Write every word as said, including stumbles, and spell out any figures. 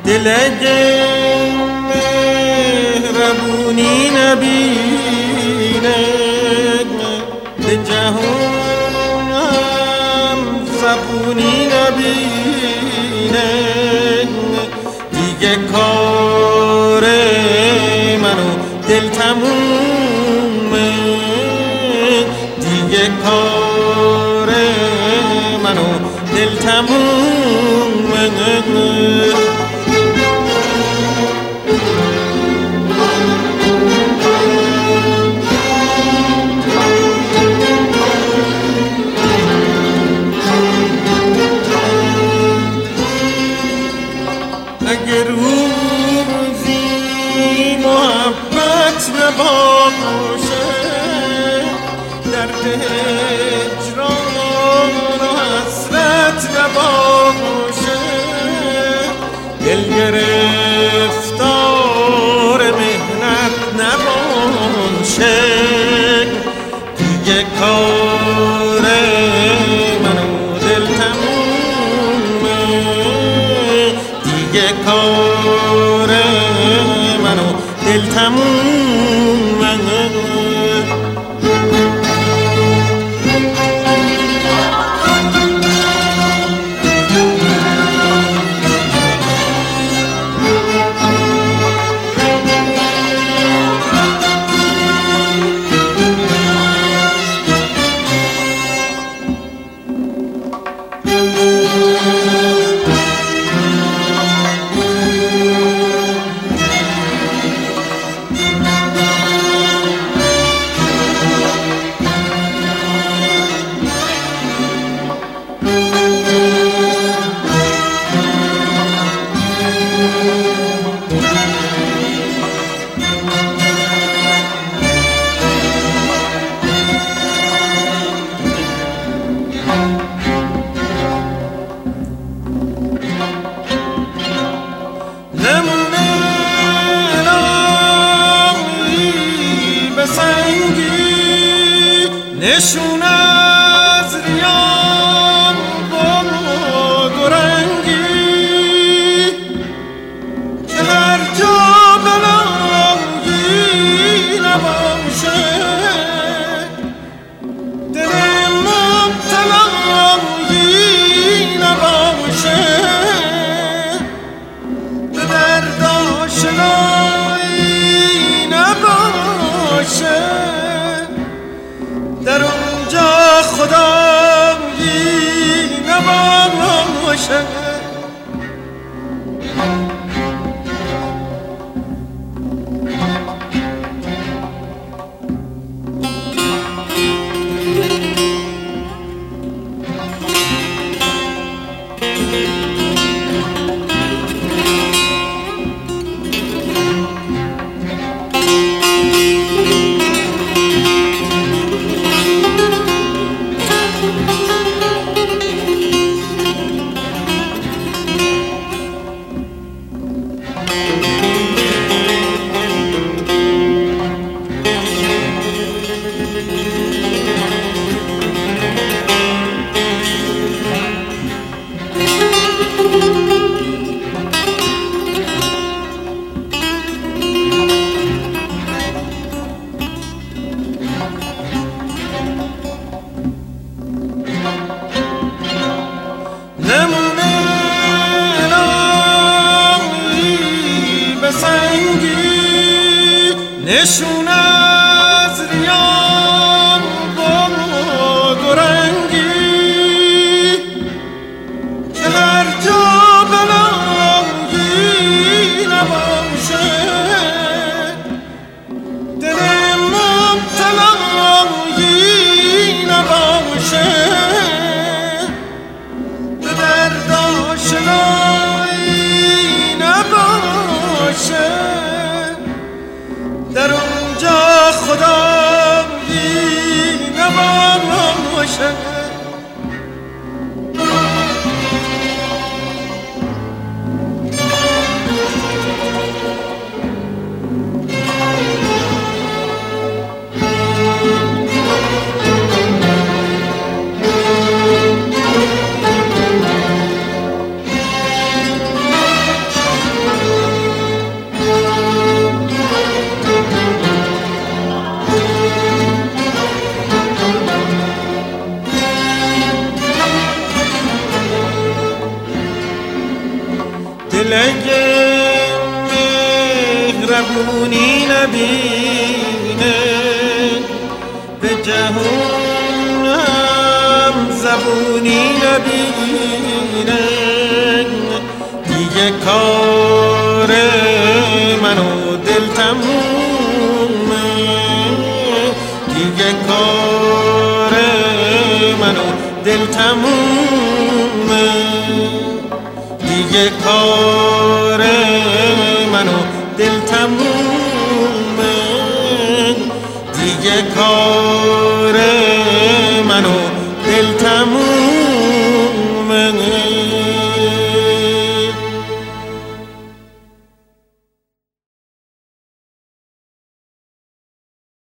دل مهربونی نبینه به جهانم زبونی نبینه دیگه کار منو دل تمومه دیگه کار منو دل تمومه اگه روزی محبت نباشه درد هجران و حسرت نباشه دل گرفتار مهنت نباشه دیگه کار منو دل تمومه دیگه کار منو دل تمومه نشون از ریان با دورنگی که هر جا بلایی نباشه دل مبتلایی نباشه به درد آشنایی نباشه در اونجا خدایی نباشه نمونه نایی به سنگی نشون از ریان با دورنگی که هر جا بلایی نباشه دل مبتلایی نباشه آشنایی نباشه در اونجا خدایی نباشه دل اگه مهربونی نبینه به جهونم زبونی نبینه دیگه کار من و دل تمومه دیگه کار من و دل تمومه دیگه کار من و دل تمومه دیگه کار